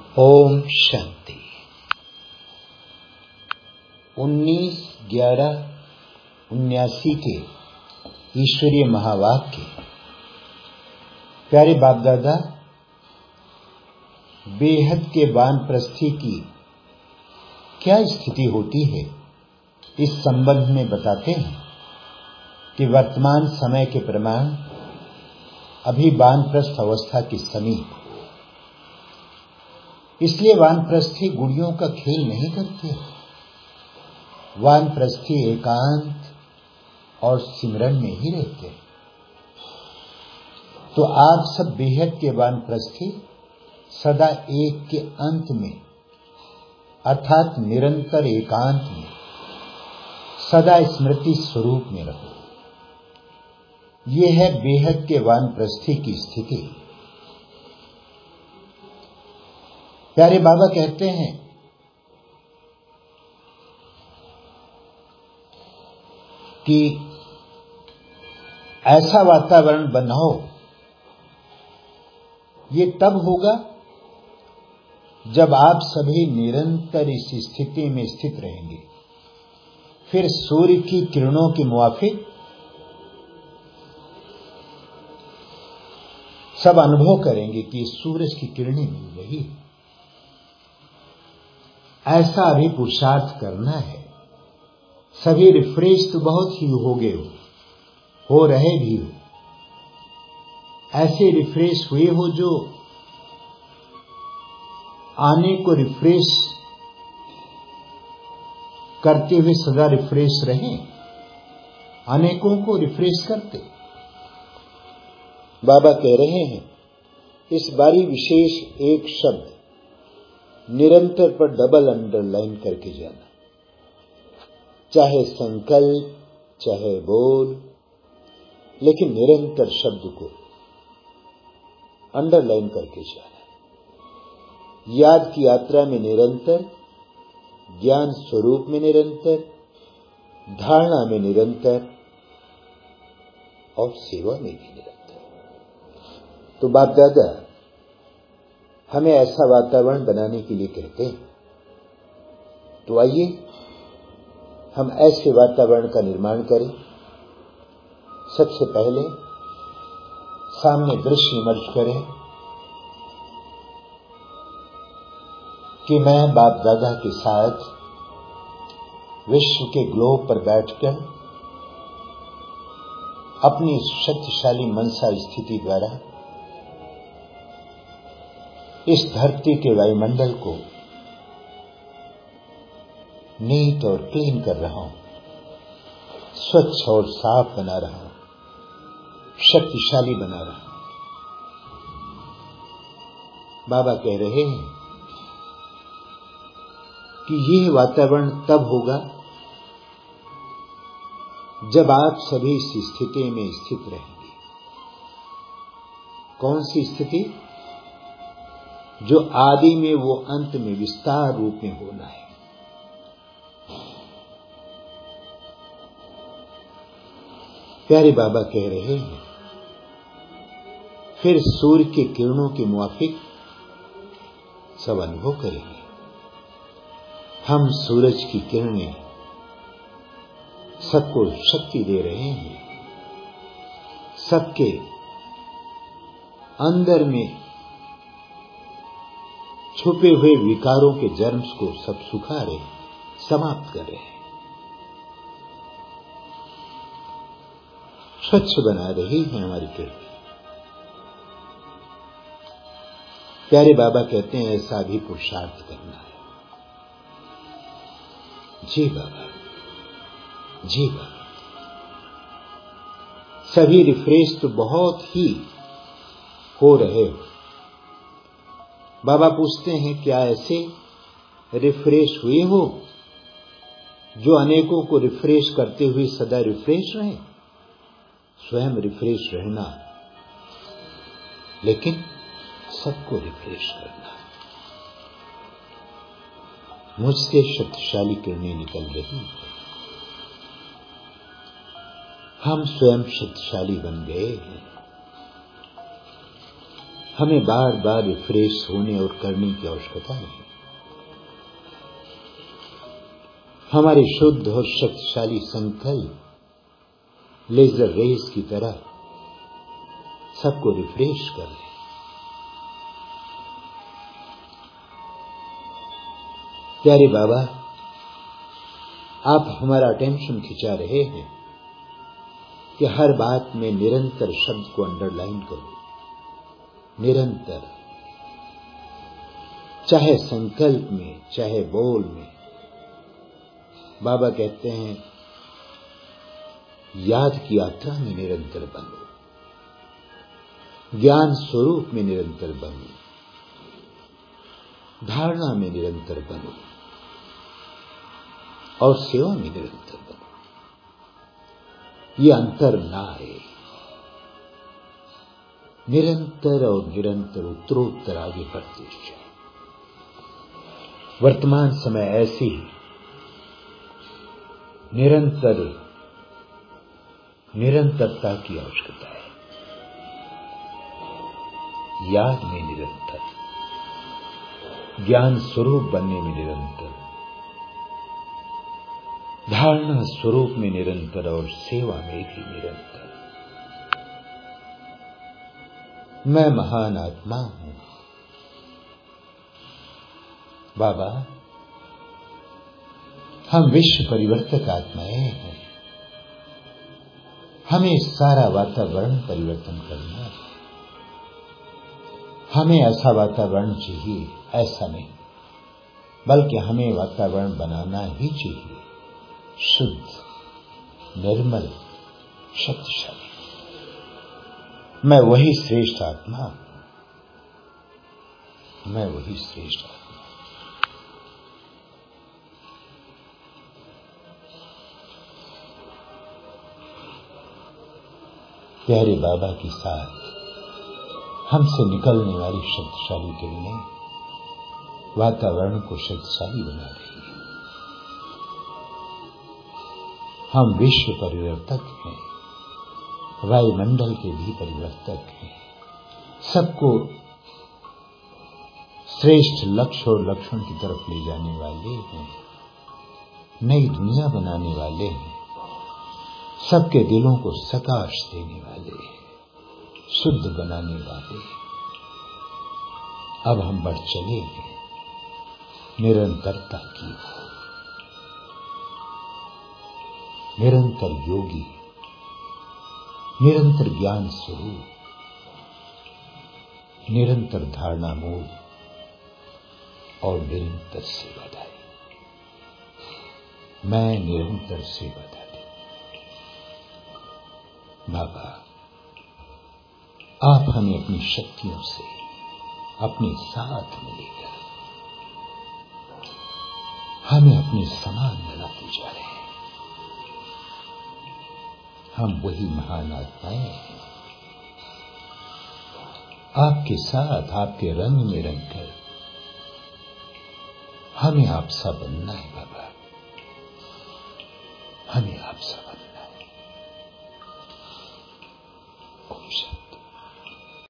ओम शांति। 19/11/79 के ईश्वरीय महावाक्य। प्यारे बाप दादा बेहद के वानप्रस्थी की क्या स्थिति होती है इस संबंध में बताते हैं कि वर्तमान समय के प्रमाण अभी वानप्रस्थ अवस्था के समीप, इसलिए वानप्रस्थी गुड़ियों का खेल नहीं करते। वानप्रस्थी एकांत और सिमरन में ही रहते। तो आप सब बेहद के वानप्रस्थी सदा एक के अंत में अर्थात निरंतर एकांत में सदा स्मृति स्वरूप में रहो। यह है बेहद के वानप्रस्थी की स्थिति। प्यारे बाबा कहते हैं कि ऐसा वातावरण बनाओ, ये तब होगा जब आप सभी निरंतर इस स्थिति में स्थित रहेंगे। फिर सूर्य की किरणों के मुआफिक सब अनुभव करेंगे कि सूरज की किरणें मिल रही है। ऐसा अभी पुरुषार्थ करना है। सभी रिफ्रेश तो बहुत ही हो गए हो रहे भी हो। ऐसे रिफ्रेश हुए हो जो आने को रिफ्रेश करते हुए सदा रिफ्रेश रहें, अनेकों को रिफ्रेश करते। बाबा कह रहे हैं इस बारी विशेष एक शब्द निरंतर पर डबल अंडरलाइन करके जाना, चाहे संकल्प चाहे बोल, लेकिन निरंतर शब्द को अंडरलाइन करके जाना। याद की यात्रा में निरंतर, ज्ञान स्वरूप में निरंतर, धारणा में निरंतर और सेवा में भी निरंतर। तो बाप दादा हमें ऐसा वातावरण बनाने के लिए कहते हैं। तो आइए हम ऐसे वातावरण का निर्माण करें। सबसे पहले सामने दृश्य इमर्ज करें कि मैं बाप दादा के साथ विश्व के ग्लोब पर बैठकर अपनी शक्तिशाली मनसा स्थिति द्वारा इस धरती के वायुमंडल को नीट और क्लीन कर रहा हूं, स्वच्छ और साफ बना रहा हूं, शक्तिशाली बना रहा हूं। बाबा कह रहे हैं कि यह वातावरण तब होगा जब आप सभी इस स्थिति में स्थित रहेंगे। कौन सी स्थिति? जो आदि में वो अंत में विस्तार रूप में होना है। प्यारे बाबा कह रहे हैं फिर सूर्य के किरणों के मुआफिक सब अनुभव करेंगे। हम सूरज की किरणें सबको शक्ति दे रहे हैं, सबके अंदर में छुपे हुए विकारों के जर्म्स को सब सुखा रहे, समाप्त कर रहे हैं, स्वच्छ बना रही है हमारी किरण। प्यारे बाबा कहते हैं ऐसा भी पुरुषार्थ करना है। जी बाबा, जी बाबा। सभी रिफ्रेश तो बहुत ही हो रहे हो। बाबा पूछते हैं क्या ऐसे रिफ्रेश हुए हो जो अनेकों को रिफ्रेश करते हुए सदा रिफ्रेश रहे? स्वयं रिफ्रेश रहना, लेकिन सबको रिफ्रेश करना। मुझसे शक्तिशाली किरणें निकल रही हैं। हम स्वयं शक्तिशाली बन गए हैं। हमें बार बार रिफ्रेश होने और करने की आवश्यकता नहीं। हमारे शुद्ध और शक्तिशाली संकल्प लेजर रेस की तरह सबको रिफ्रेश कर रहे। प्यारे बाबा, आप हमारा अटेंशन खिंचा रहे हैं कि हर बात में निरंतर शब्द को अंडरलाइन करो। निरंतर, चाहे संकल्प में, चाहे बोल में। बाबा कहते हैं, याद की यात्रा में निरंतर बनो, ज्ञान स्वरूप में निरंतर बनो, धारणा में निरंतर बनो और सेवा में निरंतर बनो। ये अंतर ना आए। निरंतर और निरंतर उत्तरोत्तर आगे बढ़ते जाए। वर्तमान समय ऐसी निरंतरता की आवश्यकता है। याद में निरंतर, ज्ञान स्वरूप बनने में निरंतर, धारणा स्वरूप में निरंतर और सेवा में भी निरंतर। मैं महान आत्मा हूं। बाबा, हम विश्व परिवर्तक आत्माएं हैं। हमें सारा वातावरण परिवर्तन करना है। हमें ऐसा वातावरण चाहिए, ऐसा नहीं, बल्कि हमें वातावरण बनाना ही चाहिए शुद्ध, निर्मल, शक्तिशाली। मैं वही श्रेष्ठ आत्मा हूं। मैं वही श्रेष्ठ आत्मा। प्यारे बाबा के साथ हमसे निकलने वाली शक्तिशाली किरणें वातावरण को शक्तिशाली बना रही है। हम विश्व परिवर्तक हैं, वायुमंडल के भी परिवर्तक हैं। सबको श्रेष्ठ लक्ष्य और लक्ष्मण की तरफ ले जाने वाले हैं। नई दुनिया बनाने वाले हैं। सबके दिलों को सकाश देने वाले, शुद्ध बनाने वाले। अब हम बढ़ चले हैं निरंतरता की ओर। निरंतर योगी, निरंतर ज्ञान स्वरूप, निरंतर धारणा मूल और निरंतर सेवादारी। मैं निरंतर सेवादारी। बाबा, आप हमें अपनी शक्तियों से अपने साथ में लेकर हमें अपने समान बनाते जा रहे हैं। हम वही महान आत्माएं हैं। आपके साथ, आपके रंग में रंगकर हमें आपसा बनना है बाबा। हमें आपसा बनना है। ओम शांति।